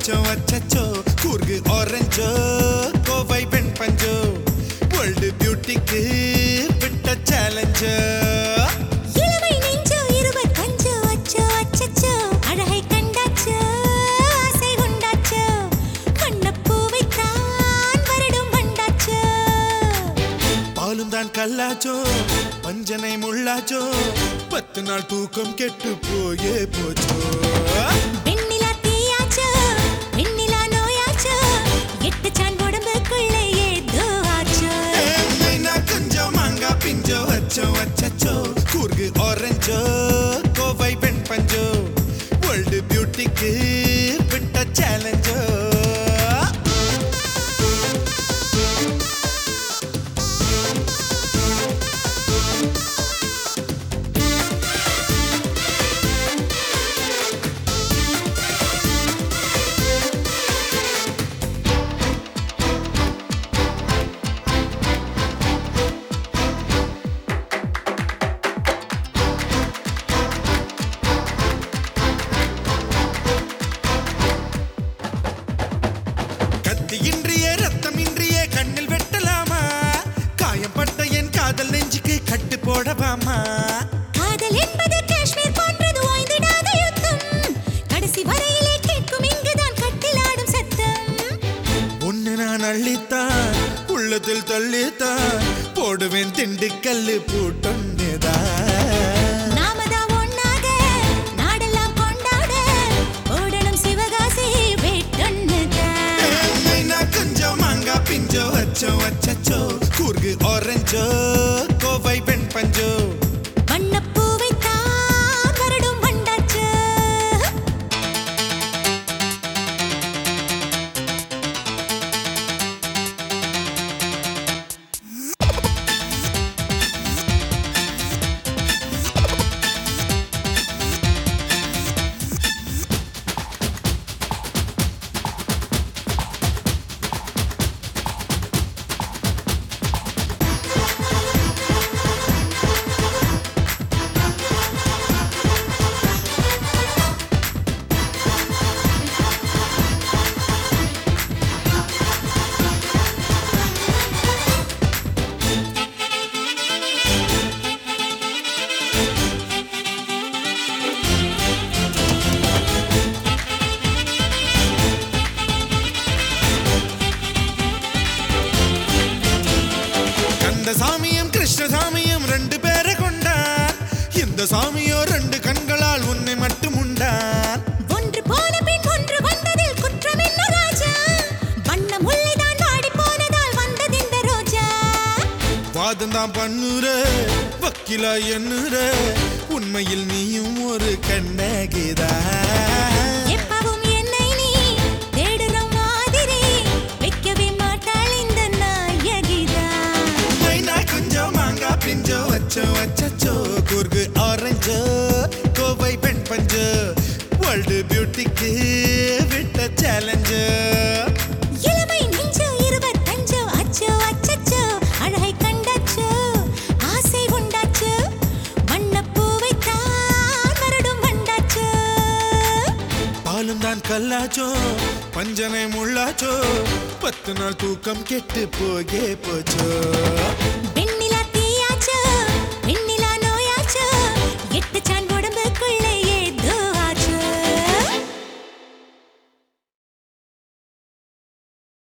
அச்சோ அச்சச்சோ கூர்கு ஆரஞ்சோ கோவை பெண் பஞ்சோ வேர்ல்டு பியூட்டிக்கு விட்ட சேலஞ்சோ இளமை நெஞ்சோ 25 அச்சோ அச்சச்சோ அழகை கண்டாச்சோ ஆசை உண்டாச்சோ வண்ணப்பூவைத்தான் வருடும் வண்டாச்சோ பாலும் தான் கல்லாச்சோ பஞ்சனை முள்ளாச்சோ 10 நாள் தூக்கம் கெட்டு போயே போச்சோ வெண்ணிலா தீயாச்சோ வெண்ணிலா நோயாச்சோ 8 சான் உடம்புக்குள்ளே ஏதோ ஆச்சோ மைனா கொஞ்சம் மாங்கா பிஞ்சோ அச்சோ அச்சச்சோ கூர்கு ஆரஞ்சோ கோவை பெண் பஞ்சோ வேர்ல்டு பியூட்டிக்கு விட்ட சேலஞ்சோ இன்றிய ரத்தம் இன்றிய கண்ணில் வெட்டலாமா காயம்பட்ட என் காதல் நெஞ்சுக்கு கட்டு போடவாமா காதல் என்பது காஷ்மீர் போன்றது ஓய்ந்திடாத யுத்தம் கடைசி வரையிலே கேட்கும் இங்குதான் கட்டிலாடும் சத்தம் ஒன்னு நான் அள்ளித்தான் உள்ளத்தில் தள்ளித்தான் போடுவேன் திண்டுக்கல்லு பூட்டொன்னுதான் நாமதான் ஒன்னாக நாடெல்லாம் கொண்டாட ஓடணும் சிவகாசி வேட்டொன்னுதான் மைனா கொஞ்சம் மாங்கா பிஞ்சோ அச்சோ அச்சச்சோ கூர்கு ஆரஞ்சோ கோவை பெண் பஞ்சோ வண்ணப்பூவைத்தான் வருடும் வண்டாச்சோ அந்த சாமியும் கிருஷ்ணசாமியும் 2 பேரை கொண்டான் இந்த சாமியோ 2 கண்களால் உன்னை மட்டும் உண்டான் ஒன்று போன பின் ஒன்று வந்ததில் குற்றம் என்ன ராஜா வண்ண முல்லைதான் வாடி போனதால் வந்ததிந்த ரோஜா வாதம் தான் பண்ணுற வக்கீலா என்னுற உண்மையில் நீயும் ஒரு கண்ணகிதா எப்பவும் என்னை நீ தேடுற மாதிரி வைக்கவே மாட்டாள் இந்த நாயகிதான் மைனா கொஞ்சம் மாங்கா பிஞ்சோ அச்சோ அச்சச்சோ கூர்கு ஆரஞ்சோ கோவை பெண் பஞ்சோ வேர்ல்டு பியூட்டிக்கு விட்ட சேலஞ்சோ இளமை நெஞ்சோ 25 அச்சோ அச்சச்சோ அழகை கண்டாச்சோ ஆசை உண்டாச்சோ வண்ணப்பூவைத்தான் வருடும் வண்டாச்சோ பாலும் தான் கல்லாச்சோ பஞ்சனை முள்ளாச்சோ 10 நாள் தூக்கம் கெட்டு போயே போச்சோ